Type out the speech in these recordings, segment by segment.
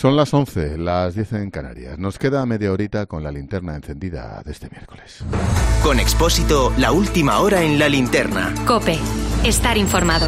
Son las 11, las 10 en Canarias. Nos queda media horita con la linterna encendida de este miércoles. Con Expósito, la última hora en la linterna. COPE. Estar informado.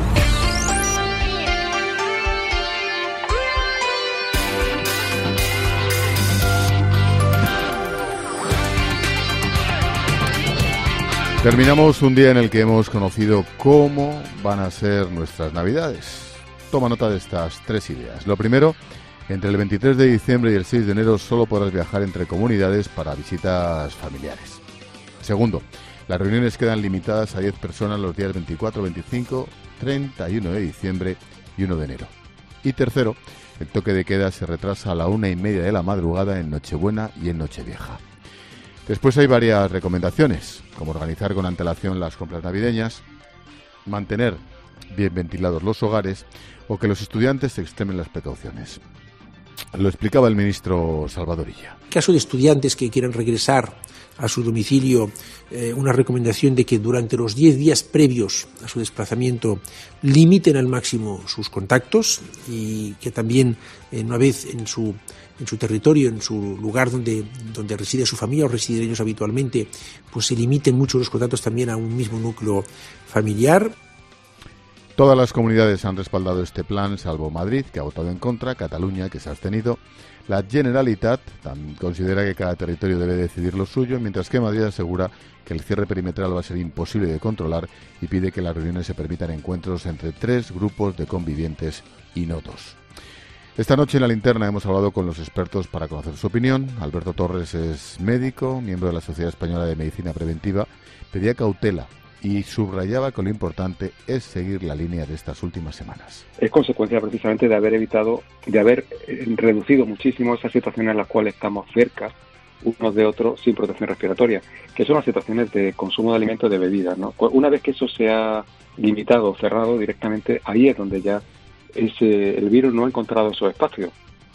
Terminamos un día en el que hemos conocido cómo van a ser nuestras Navidades. Toma nota de estas 3 ideas. Lo primero, entre el 23 de diciembre y el 6 de enero solo podrás viajar entre comunidades para visitas familiares. Segundo, las reuniones quedan limitadas a 10 personas los días 24, 25, 31 de diciembre y 1 de enero. Y tercero, el toque de queda se retrasa a la 1:30 de la madrugada en Nochebuena y en Nochevieja. Después hay varias recomendaciones, como organizar con antelación las compras navideñas, mantener bien ventilados los hogares o que los estudiantes extremen las precauciones. Lo explicaba el ministro Salvador Illa. En caso de estudiantes que quieran regresar a su domicilio, una recomendación de que durante los 10 días previos a su desplazamiento limiten al máximo sus contactos y que también una vez en su territorio, en su lugar donde reside su familia o residen ellos habitualmente, pues se limiten mucho los contactos también a un mismo núcleo familiar. Todas las comunidades han respaldado este plan, salvo Madrid, que ha votado en contra, Cataluña, que se ha abstenido. La Generalitat considera que cada territorio debe decidir lo suyo, mientras que Madrid asegura que el cierre perimetral va a ser imposible de controlar y pide que las reuniones se permitan encuentros entre 3 grupos de convivientes y no 2. Esta noche en la linterna hemos hablado con los expertos para conocer su opinión. Alberto Torres es médico, miembro de la Sociedad Española de Medicina Preventiva, pedía cautela y subrayaba que lo importante es seguir la línea de estas últimas semanas. Es consecuencia precisamente de haber reducido muchísimo esas situaciones en las cuales estamos cerca unos de otros sin protección respiratoria, que son las situaciones de consumo de alimentos y de bebidas, ¿no? Una vez que eso se ha limitado o cerrado directamente, ahí es donde ya el virus no ha encontrado esos espacios.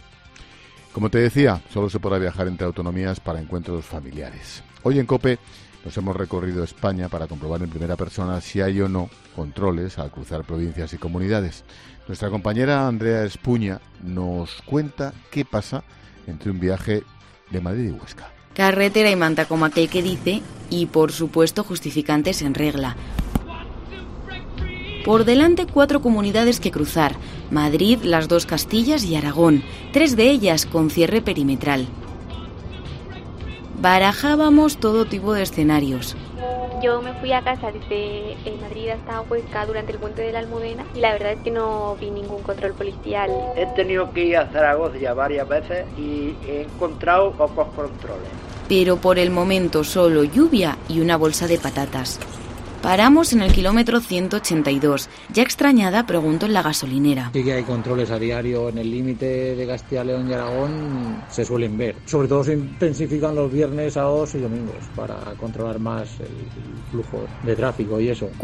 Como te decía, solo se podrá viajar entre autonomías para encuentros familiares. Hoy en COPE nos hemos recorrido España para comprobar en primera persona si hay o no controles al cruzar provincias y comunidades. Nuestra compañera Andrea Espuña nos cuenta qué pasa entre un viaje de Madrid y Huesca. Carretera y manta, como aquel que dice, y por supuesto justificantes en regla. Por delante 4 comunidades que cruzar: Madrid, las 2 Castillas y Aragón, 3 de ellas con cierre perimetral. Barajábamos todo tipo de escenarios. Yo me fui a casa desde Madrid hasta Huesca durante el puente de la Almudena y la verdad es que no vi ningún control policial. He tenido que ir a Zaragoza ya varias veces y he encontrado pocos controles. Pero por el momento solo lluvia y una bolsa de patatas. Paramos en el kilómetro 182. Ya extrañada, pregunto en la gasolinera. Sí que hay controles a diario en el límite de Castilla, León y Aragón, se suelen ver. Sobre todo se intensifican los viernes, sábados y domingos para controlar más el flujo de tráfico y eso.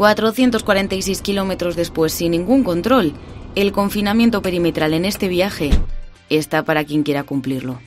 446 kilómetros después, sin ningún control, el confinamiento perimetral en este viaje está para quien quiera cumplirlo.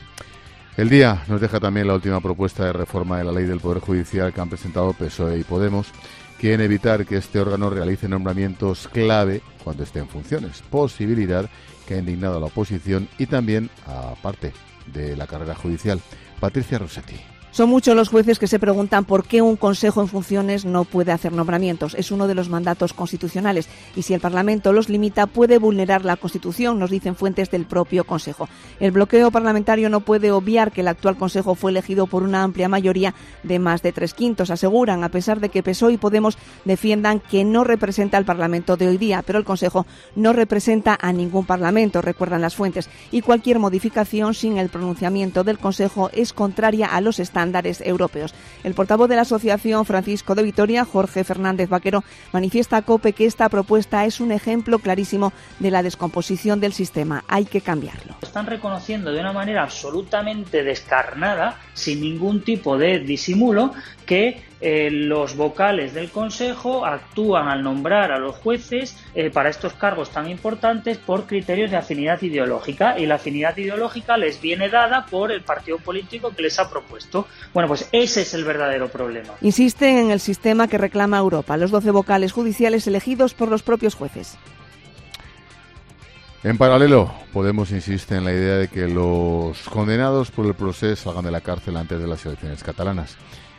El día nos deja también la última propuesta de reforma de la ley del Poder Judicial que han presentado PSOE y Podemos. Quieren evitar que este órgano realice nombramientos clave cuando esté en funciones, posibilidad que ha indignado a la oposición y también a parte de la carrera judicial. Patricia Rossetti. Son muchos los jueces que se preguntan por qué un Consejo en funciones no puede hacer nombramientos. Es uno de los mandatos constitucionales y si el Parlamento los limita puede vulnerar la Constitución, nos dicen fuentes del propio Consejo. El bloqueo parlamentario no puede obviar que el actual Consejo fue elegido por una amplia mayoría de más de 3/5. Aseguran, a pesar de que PSOE y Podemos defiendan que no representa al Parlamento de hoy día, pero el Consejo no representa a ningún Parlamento, recuerdan las fuentes, y cualquier modificación sin el pronunciamiento del Consejo es contraria a los estándares europeos. El portavoz de la Asociación Francisco de Vitoria, Jorge Fernández Vaquero, manifiesta a COPE que esta propuesta es un ejemplo clarísimo de la descomposición del sistema. Hay que cambiarlo. Están reconociendo de una manera absolutamente descarnada, sin ningún tipo de disimulo, que los vocales del Consejo actúan al nombrar a los jueces para estos cargos tan importantes por criterios de afinidad ideológica, y la afinidad ideológica les viene dada por el partido político que les ha propuesto. Bueno, pues ese es el verdadero problema. Insisten en el sistema que reclama Europa, los 12 vocales judiciales elegidos por los propios jueces. En paralelo, Podemos insiste en la idea de que los condenados por el procés salgan de la cárcel antes de las elecciones catalanas.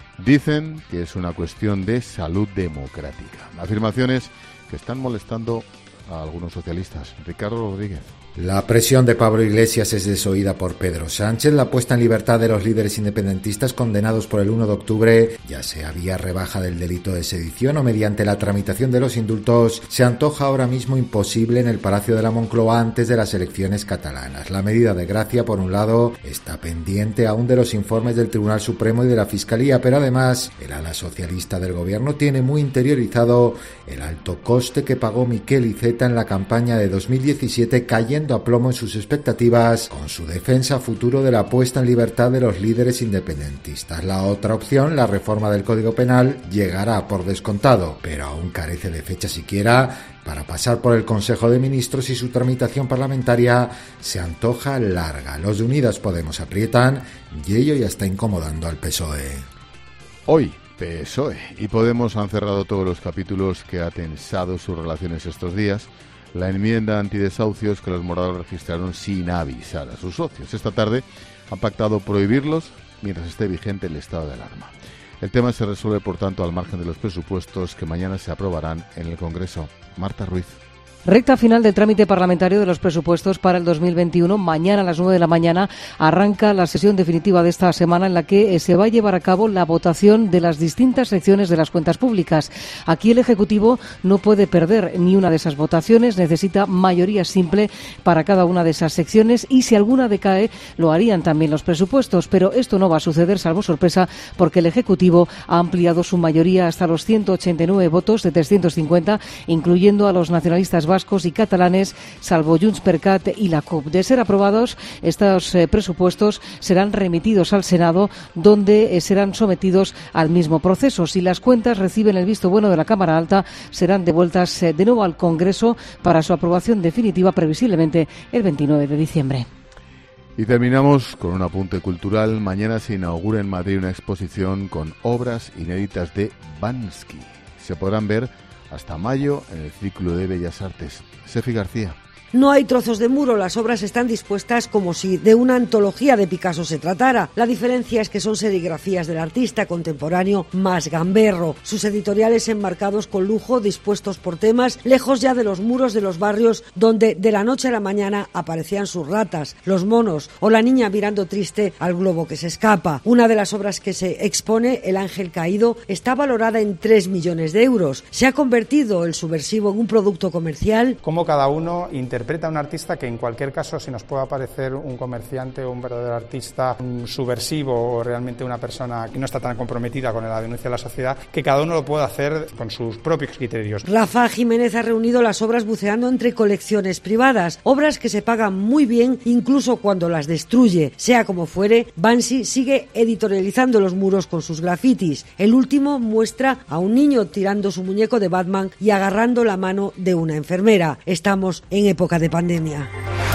Dicen que es una cuestión de salud democrática. Afirmaciones que están molestando a algunos socialistas. Ricardo Rodríguez. La presión de Pablo Iglesias es desoída por Pedro Sánchez. La puesta en libertad de los líderes independentistas condenados por el 1 de octubre, ya sea vía rebaja del delito de sedición o mediante la tramitación de los indultos, se antoja ahora mismo imposible en el Palacio de la Moncloa antes de las elecciones catalanas. La medida de gracia, por un lado, está pendiente aún de los informes del Tribunal Supremo y de la Fiscalía, pero además el ala socialista del gobierno tiene muy interiorizado el alto coste que pagó Miquel Iceta en la campaña de 2017, cayendo a plomo en sus expectativas con su defensa a futuro de la puesta en libertad de los líderes independentistas. La otra opción, la reforma del Código Penal, llegará por descontado, pero aún carece de fecha siquiera para pasar por el Consejo de Ministros y su tramitación parlamentaria se antoja larga. Los de Unidas Podemos aprietan y ello ya está incomodando al PSOE. Hoy, PSOE y Podemos han cerrado todos los capítulos que ha tensado sus relaciones estos días. La enmienda antidesahucios que los morados registraron sin avisar a sus socios. Esta tarde han pactado prohibirlos mientras esté vigente el estado de alarma. El tema se resuelve, por tanto, al margen de los presupuestos que mañana se aprobarán en el Congreso. Marta Ruiz. Recta final del trámite parlamentario de los presupuestos para el 2021. Mañana a las 9 de la mañana arranca la sesión definitiva de esta semana en la que se va a llevar a cabo la votación de las distintas secciones de las cuentas públicas. Aquí el Ejecutivo no puede perder ni una de esas votaciones, necesita mayoría simple para cada una de esas secciones y si alguna decae lo harían también los presupuestos, pero esto no va a suceder salvo sorpresa porque el Ejecutivo ha ampliado su mayoría hasta los 189 votos de 350, incluyendo a los nacionalistas vascos y catalanes, salvo Junts per Cat y la CUP. De ser aprobados, estos presupuestos serán remitidos al Senado, donde serán sometidos al mismo proceso. Si las cuentas reciben el visto bueno de la Cámara Alta, serán devueltas de nuevo al Congreso para su aprobación definitiva, previsiblemente el 29 de diciembre. Y terminamos con un apunte cultural. Mañana se inaugura en Madrid una exposición con obras inéditas de Banksy. Se podrán ver hasta mayo en el Círculo de Bellas Artes. Sefi García. No hay trozos de muro, las obras están dispuestas como si de una antología de Picasso se tratara. La diferencia es que son serigrafías del artista contemporáneo más gamberro. Sus editoriales enmarcados con lujo, dispuestos por temas, lejos ya de los muros de los barrios donde de la noche a la mañana aparecían sus ratas, los monos o la niña mirando triste al globo que se escapa. Una de las obras que se expone, El Ángel Caído, está valorada en 3 millones de euros. ¿Se ha convertido el subversivo en un producto comercial? Como cada uno interpreta a un artista que en cualquier caso, si nos puede parecer un comerciante o un verdadero artista, un subversivo o realmente una persona que no está tan comprometida con la denuncia de la sociedad, que cada uno lo puede hacer con sus propios criterios. Rafa Jiménez ha reunido las obras buceando entre colecciones privadas, obras que se pagan muy bien incluso cuando las destruye. Sea como fuere, Banksy sigue editorializando los muros con sus grafitis. El último muestra a un niño tirando su muñeco de Batman y agarrando la mano de una enfermera. Estamos en época de pandemia.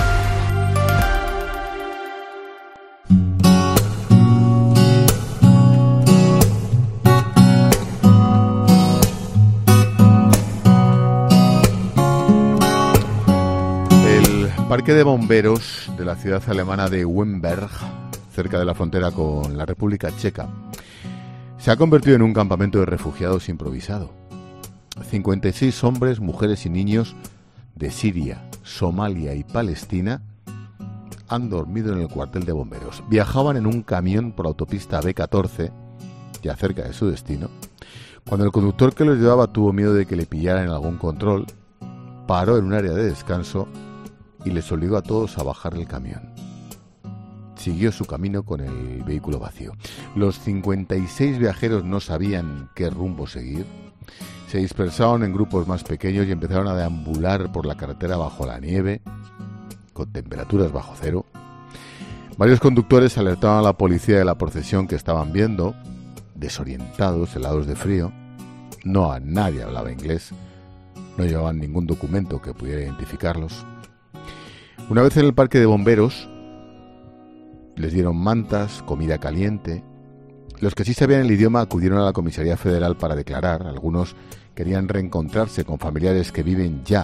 El parque de bomberos de la ciudad alemana de Wimberg, cerca de la frontera con la República Checa, se ha convertido en un campamento de refugiados improvisado. 56 hombres, mujeres y niños de Siria, Somalia y Palestina han dormido en el cuartel de bomberos. Viajaban en un camión por la autopista B14, ya cerca de su destino, cuando el conductor que los llevaba tuvo miedo de que le pillaran en algún control, paró en un área de descanso y les obligó a todos a bajar el camión. Siguió su camino con el vehículo vacío. Los 56 viajeros no sabían qué rumbo seguir. Se dispersaron en grupos más pequeños y empezaron a deambular por la carretera bajo la nieve, con temperaturas bajo cero. Varios conductores alertaban a la policía de la procesión que estaban viendo, desorientados, helados de frío. Nadie hablaba inglés, no llevaban ningún documento que pudiera identificarlos. Una vez en el parque de bomberos, les dieron mantas, comida caliente. Los que sí sabían el idioma acudieron a la Comisaría Federal para declarar. Algunos querían reencontrarse con familiares que viven ya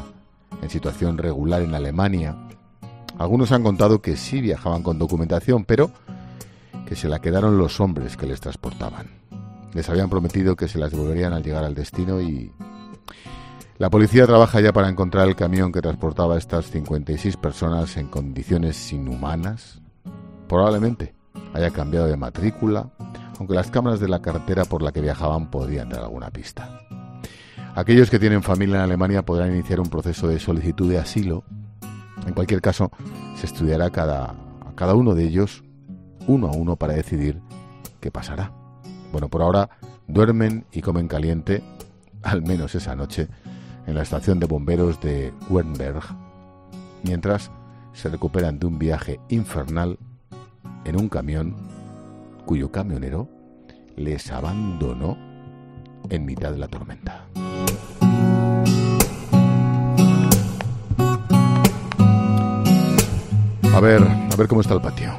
en situación regular en Alemania. Algunos han contado que sí viajaban con documentación, pero que se la quedaron los hombres que les transportaban. Les habían prometido que se las devolverían al llegar al destino y la policía trabaja ya para encontrar el camión que transportaba a estas 56 personas en condiciones inhumanas. Probablemente haya cambiado de matrícula, aunque las cámaras de la carretera por la que viajaban podrían dar alguna pista. Aquellos que tienen familia en Alemania podrán iniciar un proceso de solicitud de asilo. En cualquier caso, se estudiará a cada uno de ellos uno a uno para decidir qué pasará. Bueno, por ahora duermen y comen caliente, al menos esa noche, en la estación de bomberos de Wernberg, mientras se recuperan de un viaje infernal en un camión cuyo camionero les abandonó en mitad de la tormenta. A ver cómo está el patio.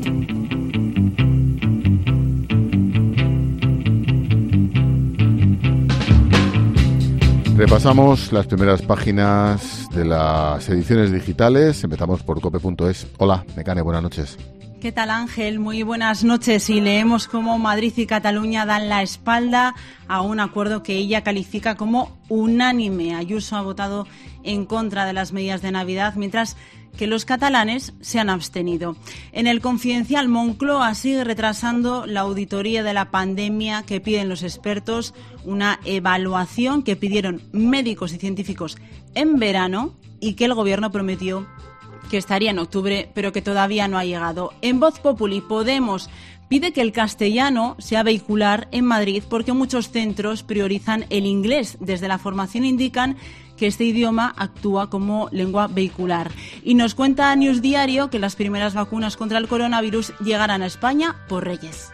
Repasamos las primeras páginas de las ediciones digitales. Empezamos por cope.es. Hola, Nekane, buenas noches. ¿Qué tal, Ángel? Muy buenas noches. Y leemos cómo Madrid y Cataluña dan la espalda a un acuerdo que ella califica como unánime. Ayuso ha votado en contra de las medidas de Navidad, mientras que los catalanes se han abstenido. En el Confidencial, Moncloa sigue retrasando la auditoría de la pandemia que piden los expertos, una evaluación que pidieron médicos y científicos en verano y que el Gobierno prometió que estaría en octubre, pero que todavía no ha llegado. En Voz Populi, Podemos pide que el castellano sea vehicular en Madrid porque muchos centros priorizan el inglés. Desde la formación indican que este idioma actúa como lengua vehicular. Y nos cuenta News Diario que las primeras vacunas contra el coronavirus llegarán a España por Reyes.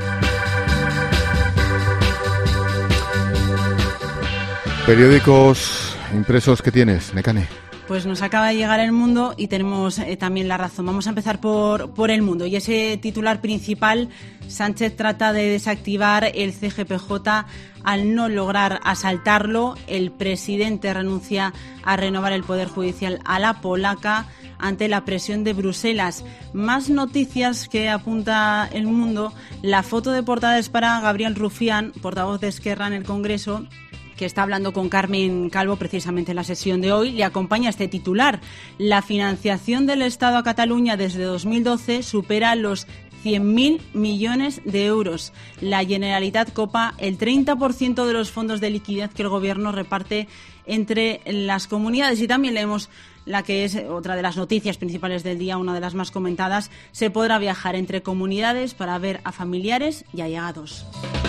Periódicos impresos que tienes, Nekane. Pues nos acaba de llegar El Mundo y tenemos también La Razón. Vamos a empezar por El Mundo. Y ese titular principal, Sánchez trata de desactivar el CGPJ al no lograr asaltarlo. El presidente renuncia a renovar el Poder Judicial a la polaca ante la presión de Bruselas. Más noticias que apunta El Mundo. La foto de portada es para Gabriel Rufián, portavoz de Esquerra en el Congreso, que está hablando con Carmen Calvo precisamente en la sesión de hoy. Le acompaña este titular. La financiación del Estado a Cataluña desde 2012 supera los 100.000 millones de euros. La Generalitat copa el 30% de los fondos de liquidez que el Gobierno reparte entre las comunidades. Y también leemos la que es otra de las noticias principales del día, una de las más comentadas. Se podrá viajar entre comunidades para ver a familiares y allegados.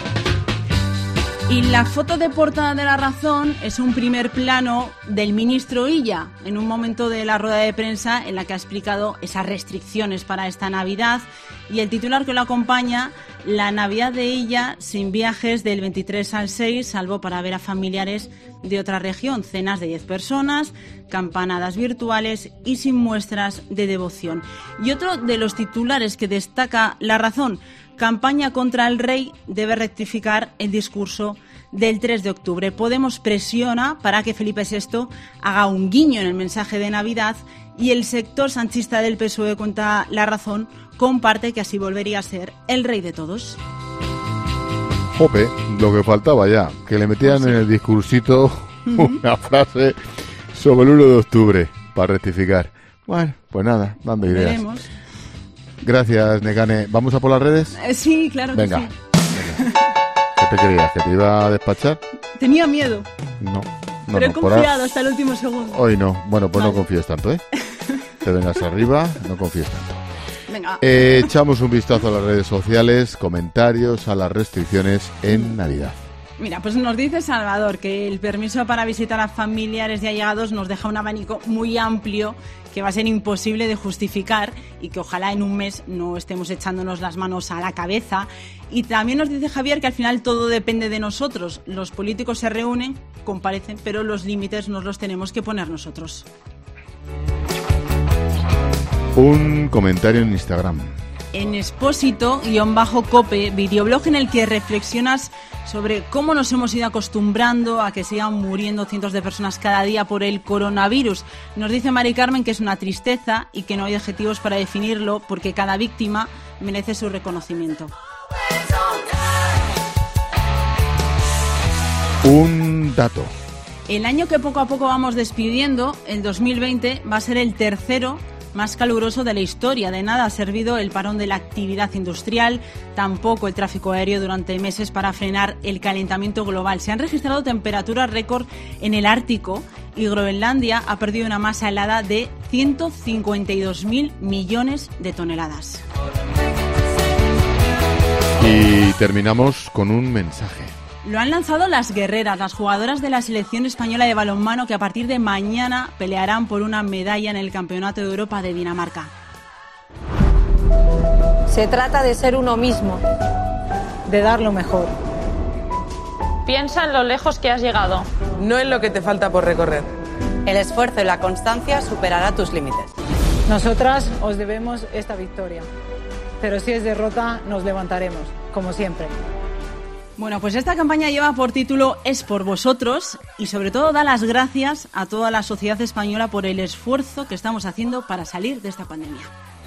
Y la foto de portada de La Razón es un primer plano del ministro Illa, en un momento de la rueda de prensa en la que ha explicado esas restricciones para esta Navidad. Y el titular que lo acompaña, la Navidad de Illa sin viajes del 23 al 6, salvo para ver a familiares de otra región, cenas de 10 personas, campanadas virtuales y sin muestras de devoción. Y otro de los titulares que destaca La Razón, campaña contra el rey debe rectificar el discurso del 3 de octubre. Podemos presiona para que Felipe VI haga un guiño en el mensaje de Navidad y el sector sanchista del PSOE, cuenta La Razón, comparte que así volvería a ser el rey de todos. Jope, lo que faltaba ya, que le metieran en el discursito una frase sobre el 1 de octubre para rectificar. Bueno, pues nada, dando ideas. Veremos. Gracias, Nekane. ¿Vamos a por las redes? Sí, claro. Venga. Que sí. Venga. ¿Qué te creías? ¿Que te iba a despachar? Tenía miedo. No. Pero he confiado hasta el último segundo. Hoy no. Bueno, pues vale. No confíes tanto, ¿eh? Te vengas arriba, no confíes tanto. Venga. Echamos un vistazo a las redes sociales, comentarios a las restricciones en Navidad. Mira, pues nos dice Salvador que el permiso para visitar a familiares y allegados nos deja un abanico muy amplio que va a ser imposible de justificar y que ojalá en un mes no estemos echándonos las manos a la cabeza. Y también nos dice Javier que al final todo depende de nosotros. Los políticos se reúnen, comparecen, pero los límites nos los tenemos que poner nosotros. Un comentario en Instagram. en Expósito_Cope, videoblog en el que reflexionas sobre cómo nos hemos ido acostumbrando a que sigan muriendo cientos de personas cada día por el coronavirus. Nos dice Mari Carmen que es una tristeza y que no hay adjetivos para definirlo porque cada víctima merece su reconocimiento. Un dato. El año que poco a poco vamos despidiendo, el 2020, va a ser el tercero más caluroso de la historia. De nada ha servido el parón de la actividad industrial, tampoco el tráfico aéreo durante meses para frenar el calentamiento global. Se han registrado temperaturas récord en el Ártico y Groenlandia ha perdido una masa helada de 152.000 millones de toneladas. Y terminamos con un mensaje. Lo han lanzado las guerreras, las jugadoras de la selección española de balonmano que a partir de mañana pelearán por una medalla en el Campeonato de Europa de Dinamarca. Se trata de ser uno mismo, de dar lo mejor. Piensa en lo lejos que has llegado. No en lo que te falta por recorrer. El esfuerzo y la constancia superará tus límites. Nosotras os debemos esta victoria, pero si es derrota nos levantaremos, como siempre. Bueno, pues esta campaña lleva por título Es por vosotros y sobre todo da las gracias a toda la sociedad española por el esfuerzo que estamos haciendo para salir de esta pandemia.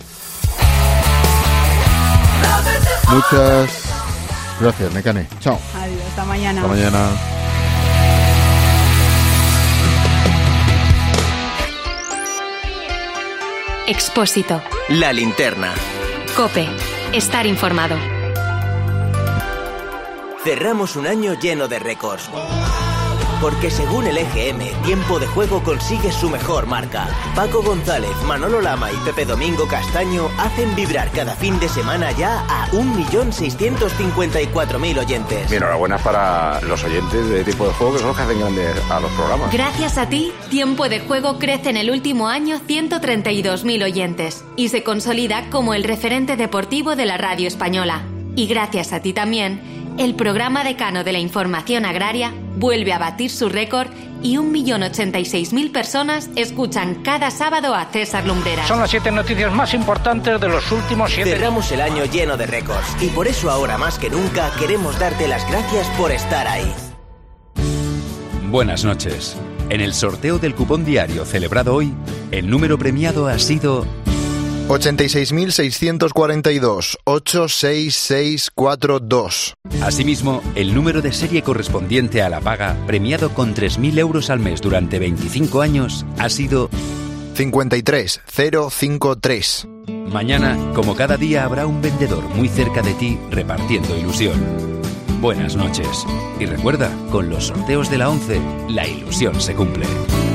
Muchas gracias, Nekane. Chao. Adiós, hasta mañana. Hasta mañana. Expósito. La linterna. COPE. Estar informado. Cerramos un año lleno de récords. Porque según el EGM, Tiempo de Juego consigue su mejor marca. Paco González, Manolo Lama y Pepe Domingo Castaño hacen vibrar cada fin de semana ya a 1.654.000 oyentes. Mi enhorabuena para los oyentes de Tiempo de Juego, que son los que hacen grandes a los programas. Gracias a ti, Tiempo de Juego crece en el último año 132.000 oyentes y se consolida como el referente deportivo de la radio española. Y gracias a ti también, el programa decano de la información agraria vuelve a batir su récord y 1.086.000 personas escuchan cada sábado a César Lumbreras. Son las 7 noticias más importantes de los últimos 7 años. Cerramos el año lleno de récords y por eso ahora más que nunca queremos darte las gracias por estar ahí. Buenas noches. En el sorteo del cupón diario celebrado hoy, el número premiado ha sido 86.642 86642. Asimismo, el número de serie correspondiente a la paga, premiado con 3.000 euros al mes durante 25 años, ha sido 53053. Mañana, como cada día, habrá un vendedor muy cerca de ti repartiendo ilusión. Buenas noches. Y recuerda, con los sorteos de la 11, la ilusión se cumple.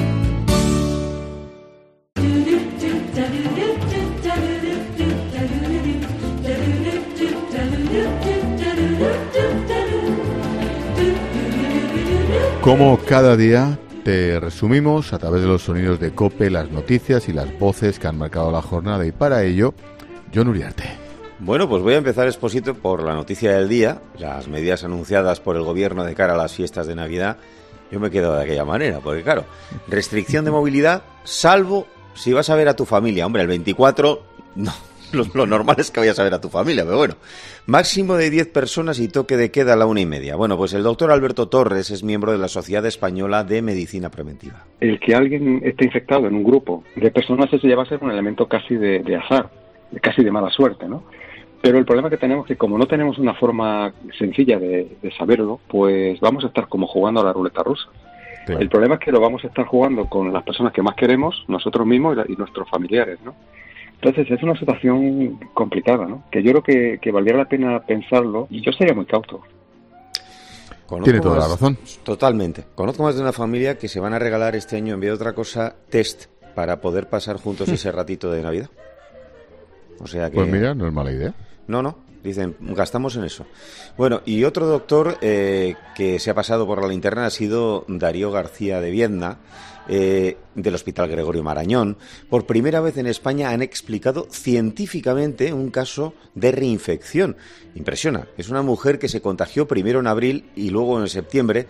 Como cada día, te resumimos a través de los sonidos de COPE las noticias y las voces que han marcado la jornada. Y para ello, Jon Uriarte. Bueno, pues voy a empezar, Expósito, por la noticia del día, las medidas anunciadas por el Gobierno de cara a las fiestas de Navidad. Yo me quedo de aquella manera, porque claro, restricción de movilidad, salvo si vas a ver a tu familia. Hombre, el 24, no. Lo normal es que vayas a ver a tu familia, pero bueno. Máximo de 10 personas y toque de queda a la 1:30. Bueno, pues el doctor Alberto Torres es miembro de la Sociedad Española de Medicina Preventiva. El que alguien esté infectado en un grupo de personas, eso ya va a ser un elemento casi de azar, casi de mala suerte, ¿no? Pero el problema que tenemos es que como no tenemos una forma sencilla de saberlo, pues vamos a estar como jugando a la ruleta rusa. Claro. El problema es que lo vamos a estar jugando con las personas que más queremos, nosotros mismos y nuestros familiares, ¿no? Entonces es una situación complicada, ¿no? Que yo creo que valdría la pena pensarlo y yo sería muy cauto. Tiene toda la razón. Totalmente. Conozco más de una familia que se van a regalar este año, en vez de otra cosa, test para poder pasar juntos ese ratito de Navidad. O sea que... Pues mira, no es mala idea. No. Dicen, gastamos en eso. Bueno, y otro doctor que se ha pasado por la linterna ha sido Darío García de Viedma, del Hospital Gregorio Marañón. Por primera vez en España han explicado científicamente un caso de reinfección. Impresiona. Es una mujer que se contagió primero en abril y luego en septiembre,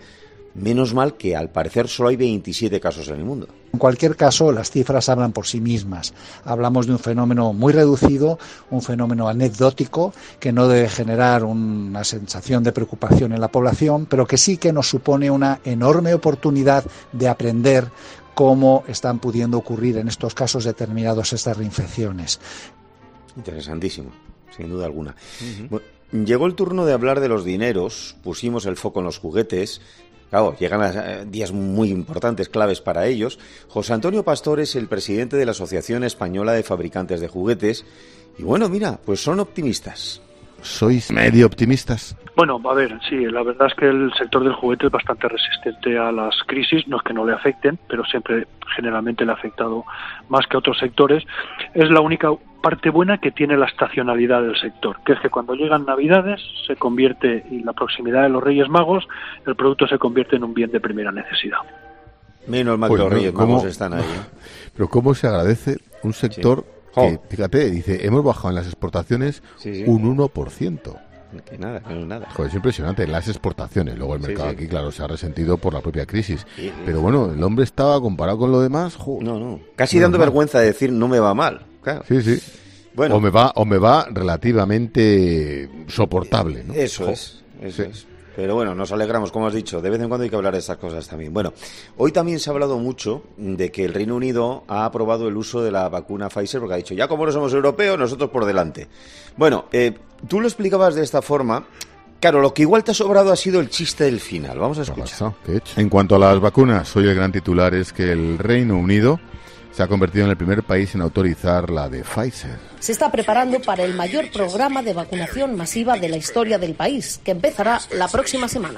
Menos mal que al parecer solo hay 27 casos en el mundo. En cualquier caso, las cifras hablan por sí mismas. Hablamos de un fenómeno muy reducido, un fenómeno anecdótico que no debe generar una sensación de preocupación en la población, pero que sí que nos supone una enorme oportunidad de aprender cómo están pudiendo ocurrir en estos casos determinados estas reinfecciones. Interesantísimo, sin duda alguna. Bueno, llegó el turno de hablar de los dineros, pusimos el foco en los juguetes. Claro, llegan días muy importantes, claves para ellos. José Antonio Pastor es el presidente de la Asociación Española de Fabricantes de Juguetes. Y bueno, mira, pues son optimistas. ¿Sois medio optimistas? Bueno, a ver, sí, la verdad es que el sector del juguete es bastante resistente a las crisis, no es que no le afecten, pero siempre generalmente le ha afectado más que a otros sectores. Es la única parte buena que tiene la estacionalidad del sector, que es que cuando llegan Navidades se convierte, y la proximidad de los Reyes Magos, el producto se convierte en un bien de primera necesidad. Menos mal que los Reyes Magos están ahí. Pero cómo se agradece un sector que, fíjate, dice, hemos bajado en las exportaciones un 1%. Que nada, no es nada. Joder, es impresionante, las exportaciones. Luego el mercado aquí, claro, se ha resentido por la propia crisis. Pero bueno, el hombre estaba, comparado con lo demás, casi dando vergüenza de decir no me va mal. Claro. Sí. Bueno. O me va relativamente soportable, ¿no? Eso es. Pero bueno, nos alegramos, como has dicho, de vez en cuando hay que hablar de estas cosas también. Bueno, hoy también se ha hablado mucho de que el Reino Unido ha aprobado el uso de la vacuna Pfizer, porque ha dicho, ya como no somos europeos, nosotros por delante. Bueno, tú lo explicabas de esta forma. Claro, lo que igual te ha sobrado ha sido el chiste del final. Vamos a escuchar. ¿Qué he hecho? En cuanto a las vacunas, hoy el gran titular es que el Reino Unido se ha convertido en el primer país en autorizar la de Pfizer. Se está preparando para el mayor programa de vacunación masiva de la historia del país, que empezará la próxima semana.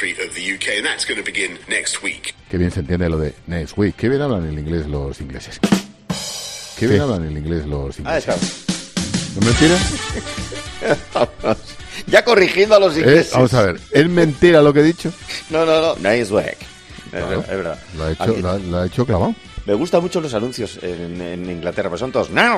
Qué bien se entiende lo de next week. Qué bien hablan el inglés los ingleses. Qué bien hablan el inglés los ingleses. ¿No es mentira? Ya corrigiendo a los ingleses. Vamos a ver, ¿es mentira lo que he dicho? No. Nice week. Claro, es verdad. Lo ha hecho clavado. Me gustan mucho los anuncios en Inglaterra, pero son todos... No,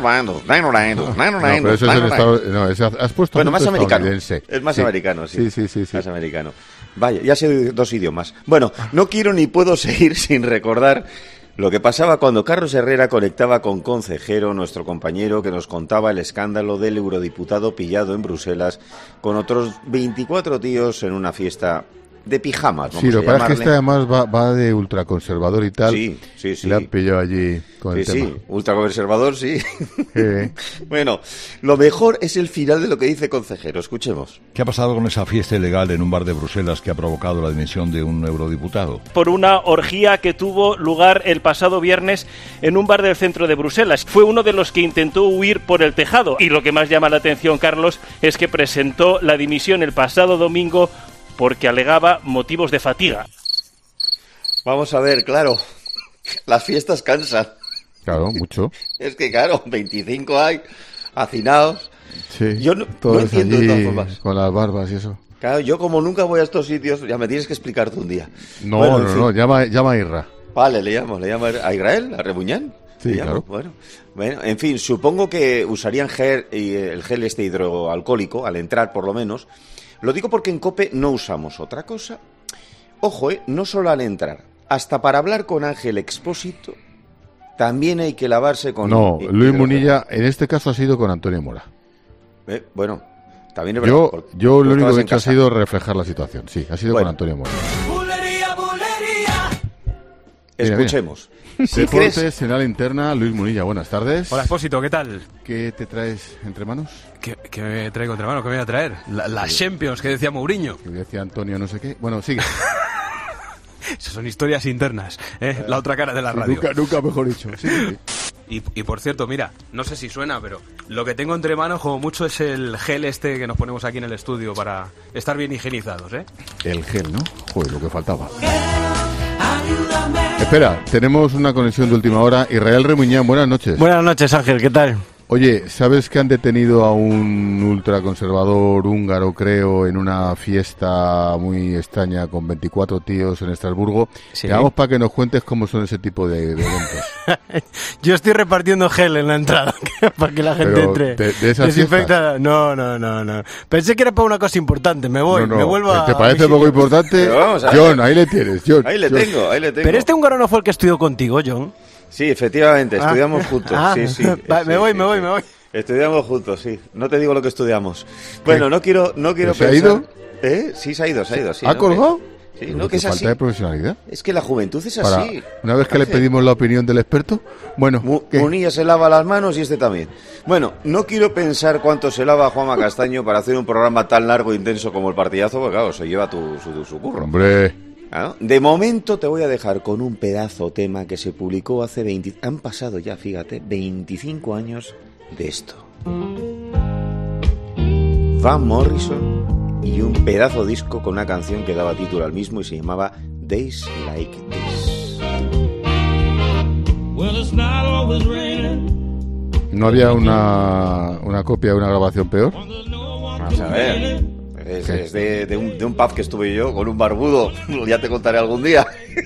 pero eso es en Estados... has puesto... Bueno, más americano. Es más americano, sí. Sí. Más americano. Vaya, ya sé 2 idiomas. Bueno, no quiero ni puedo seguir sin recordar lo que pasaba cuando Carlos Herrera conectaba con Concejero, nuestro compañero, que nos contaba el escándalo del eurodiputado pillado en Bruselas con otros 24 tíos en una fiesta de pijamas, vamos a llamarle. Sí, lo que pasa es que este además va de ultraconservador y tal. Sí. Le han pillado allí con el tema. Sí, ultraconservador, sí. Bueno, lo mejor es el final de lo que dice Concejero. Escuchemos. ¿Qué ha pasado con esa fiesta ilegal en un bar de Bruselas que ha provocado la dimisión de un eurodiputado? Por una orgía que tuvo lugar el pasado viernes en un bar del centro de Bruselas. Fue uno de los que intentó huir por el tejado. Y lo que más llama la atención, Carlos, es que presentó la dimisión el pasado domingo porque alegaba motivos de fatiga. Vamos a ver, claro, las fiestas cansan. Claro, mucho. Es que claro, 25 hay, hacinados. Sí, yo no entiendo de todas formas. Con las barbas y eso. Claro, yo como nunca voy a estos sitios, ya me tienes que explicar tú un día. No, llama a Irra. Vale, le llamo a Israel, a Rebuñán. Sí, claro. Bueno, en fin, supongo que usarían el gel este hidroalcohólico, al entrar por lo menos. Lo digo porque en COPE no usamos otra cosa. Ojo, no solo al entrar, hasta para hablar con Ángel Expósito también hay que lavarse con... No, Luis Munilla en este caso ha sido con Antonio Mora. Bueno, también es verdad. Yo lo único que he hecho ha sido reflejar la situación. Sí, ha sido con Antonio Mora. Escuchemos. Deportes en la linterna, Luis Munilla, buenas tardes. Hola, Expósito, ¿qué tal? ¿Qué te traes entre manos? ¿Qué me traigo entre manos? ¿Qué me voy a traer? La Champions, que decía Mourinho. Que decía Antonio no sé qué. Bueno, sigue. Esas son historias internas, la otra cara de la radio. Nunca mejor dicho. Sí. Y por cierto, mira, no sé si suena, pero lo que tengo entre manos como mucho es el gel este que nos ponemos aquí en el estudio para estar bien higienizados, ¿eh? El gel, ¿no? Joder, lo que faltaba. Espera, tenemos una conexión de última hora. Israel Remuñán, buenas noches. Buenas noches, Ángel, ¿qué tal? Oye, ¿sabes que han detenido a un ultraconservador húngaro, creo, en una fiesta muy extraña con 24 tíos en Estrasburgo? Sí. Te vamos para que nos cuentes cómo son ese tipo de eventos. Yo estoy repartiendo gel en la entrada para que la gente Pero, entre ¿de esas desinfectada. No. Pensé que era para una cosa importante. Me vuelvo a... ¿Te parece poco importante? John, ahí le tienes. John, Ahí le tengo. Pero este húngaro no fue el que estudió contigo, John. Sí, efectivamente, estudiamos juntos. Sí. Me voy. Estudiamos juntos, sí. No te digo lo que estudiamos. Bueno, no quiero pensar... ¿Se ha ido? Sí, se ha ido, sí. ¿Ha colgado? Sí, no, que es así. Falta de profesionalidad. Es que la juventud es así. Una vez que le pedimos la opinión del experto, bueno... Munilla se lava las manos y este también. Bueno, no quiero pensar cuánto se lava Juanma Castaño para hacer un programa tan largo e intenso como el partidazo, porque claro, se lleva su curro. Hombre... ¿Ah? De momento te voy a dejar con un pedazo tema que se publicó hace 20... Han pasado ya, fíjate, 25 años de esto. Van Morrison y un pedazo disco con una canción que daba título al mismo y se llamaba Days Like This. ¿No había una copia, una grabación peor? Vamos a ver... Es de un pub que estuve yo con un barbudo. Ya te contaré algún día.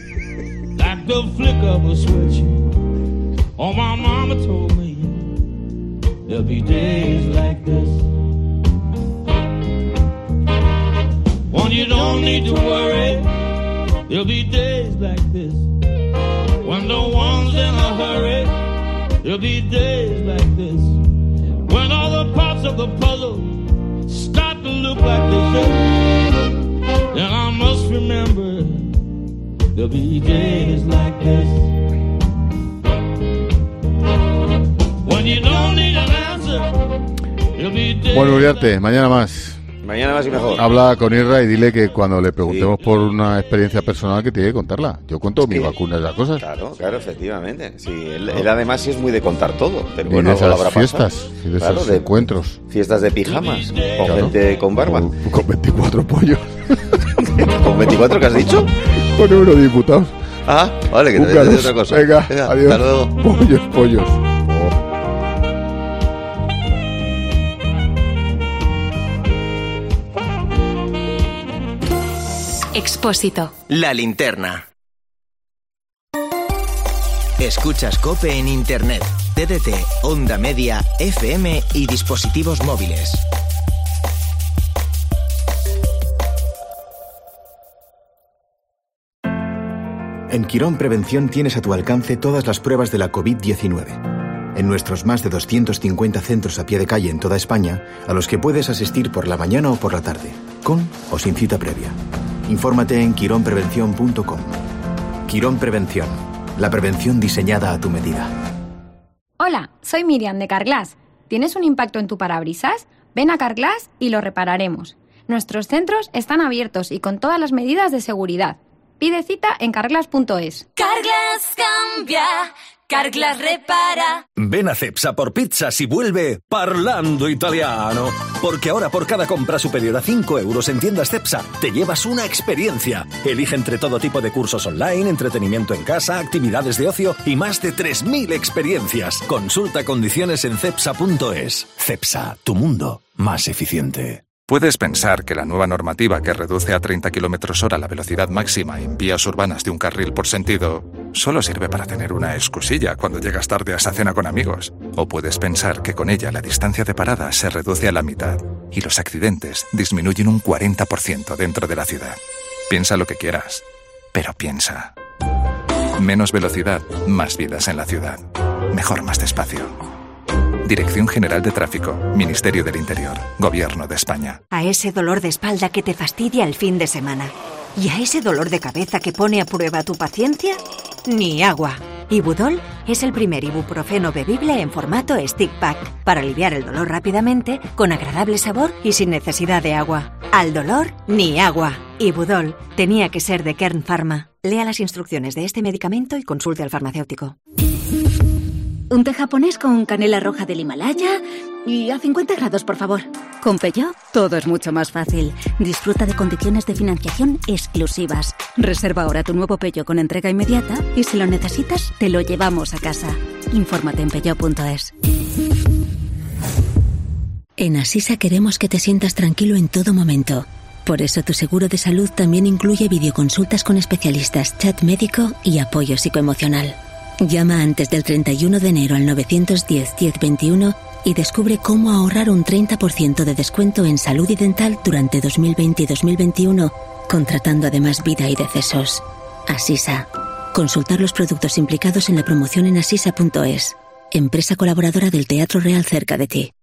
Start to look like they should, then I must remember there'll be days like this. When you don't need an answer, there'll be days. Bueno, Uriarte, mañana más. Mañana más y mejor. Habla con Irra y dile que cuando le preguntemos por una experiencia personal que tiene que contarla. Yo cuento mis vacunas y las cosas. Claro, efectivamente. Sí, él además sí es muy de contar todo. Pero bueno, de esas habrá fiestas y de esos encuentros. Fiestas de pijamas o gente con barba. Con 24 pollos. ¿Con 24 que has dicho? Con eurodiputados. Ah, vale, que te voy a decir otra cosa. Venga, adiós. Hasta luego. Pollos. Expósito. La linterna. Escuchas COPE en Internet, TDT, Onda Media, FM y dispositivos móviles. En Quirón Prevención tienes a tu alcance todas las pruebas de la COVID-19. En nuestros más de 250 centros a pie de calle en toda España, a los que puedes asistir por la mañana o por la tarde, con o sin cita previa. Infórmate en quironprevención.com. Quirón Prevención, la prevención diseñada a tu medida. Hola, soy Miriam de Carglass. ¿Tienes un impacto en tu parabrisas? Ven a Carglass y lo repararemos. Nuestros centros están abiertos y con todas las medidas de seguridad. Pide cita en carglass.es. Carglass cambia, Carglass repara. Ven a Cepsa por pizzas y vuelve Parlando Italiano. Porque ahora por cada compra superior a 5 euros en tiendas Cepsa te llevas una experiencia. Elige entre todo tipo de cursos online, entretenimiento en casa, actividades de ocio y más de 3.000 experiencias. Consulta condiciones en cepsa.es. Cepsa, tu mundo más eficiente. Puedes pensar que la nueva normativa que reduce a 30 km/h la velocidad máxima en vías urbanas de un carril por sentido solo sirve para tener una excusilla cuando llegas tarde a esa cena con amigos. O puedes pensar que con ella la distancia de parada se reduce a la mitad y los accidentes disminuyen un 40% dentro de la ciudad. Piensa lo que quieras, pero piensa. Menos velocidad, más vidas en la ciudad. Mejor más despacio. Dirección General de Tráfico, Ministerio del Interior, Gobierno de España. A ese dolor de espalda que te fastidia el fin de semana y a ese dolor de cabeza que pone a prueba tu paciencia, ni agua. Ibudol es el primer ibuprofeno bebible en formato stick pack para aliviar el dolor rápidamente, con agradable sabor y sin necesidad de agua. Al dolor, ni agua. Ibudol tenía que ser de Kern Pharma. Lea las instrucciones de este medicamento y consulte al farmacéutico. Un té japonés con canela roja del Himalaya y a 50 grados, por favor. Con Peugeot todo es mucho más fácil. Disfruta de condiciones de financiación exclusivas. Reserva ahora tu nuevo Peugeot con entrega inmediata y si lo necesitas, te lo llevamos a casa. Infórmate en peugeot.es. En Asisa queremos que te sientas tranquilo en todo momento. Por eso tu seguro de salud también incluye videoconsultas con especialistas, chat médico y apoyo psicoemocional. Llama antes del 31 de enero al 910-1021 y descubre cómo ahorrar un 30% de descuento en salud y dental durante 2020 y 2021, contratando además vida y decesos. Asisa. Consultar los productos implicados en la promoción en asisa.es. Empresa colaboradora del Teatro Real cerca de ti.